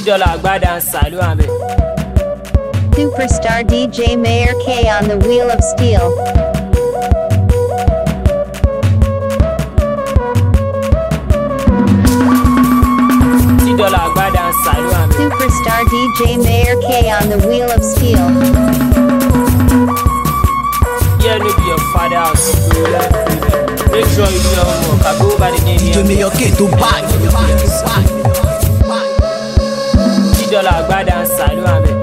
$10 Agbadan Salu Ambe. Superstar DJ Mayor K on the Wheel of Steel. $10 Agbadan Salu Ambe. Superstar DJ Mayor K on the Wheel of Steel. Yeah, no be your father house. Make sure you do your homework. I go by the name DJ Mayor K to buy. $10 Agbadan Salu Ambe.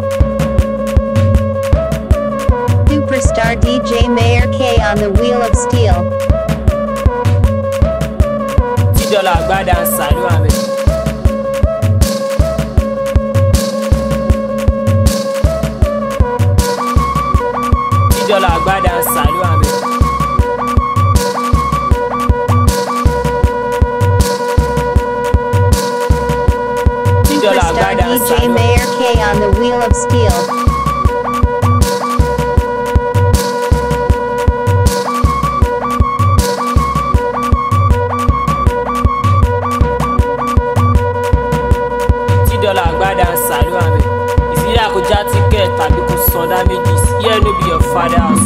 Superstar DJ Mayor K on the Wheel of Steel. $10 Agbadan Salu Ambe. $10 Agbadan Salu Ambe. Superstar DJ Mayor K on the Wheel of Steel. $10 Agbadan Salu Ambe. Is it like a ticket tàbí kò san damages? Here no be your father house.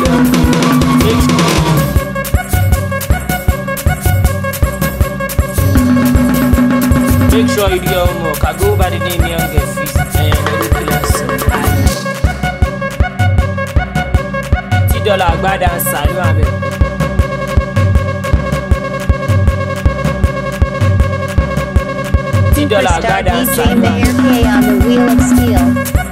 Make sure you do your homework. I go by the name Young Fizzy. I am a ridiculous. $10 Agbadan Salu Ambe. Superstar DJ Mayor K on the Wheel of Steel.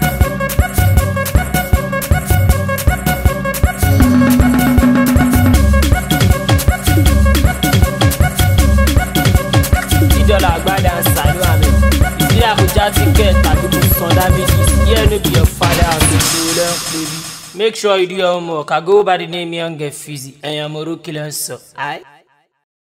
$10 Agbadan Salu Ambe. Is it like a ticket tàbí kò san damages? Here no be your father house. Baby. Make sure you do your homework. I go by the name Young Fizzy. I am a ridiculous.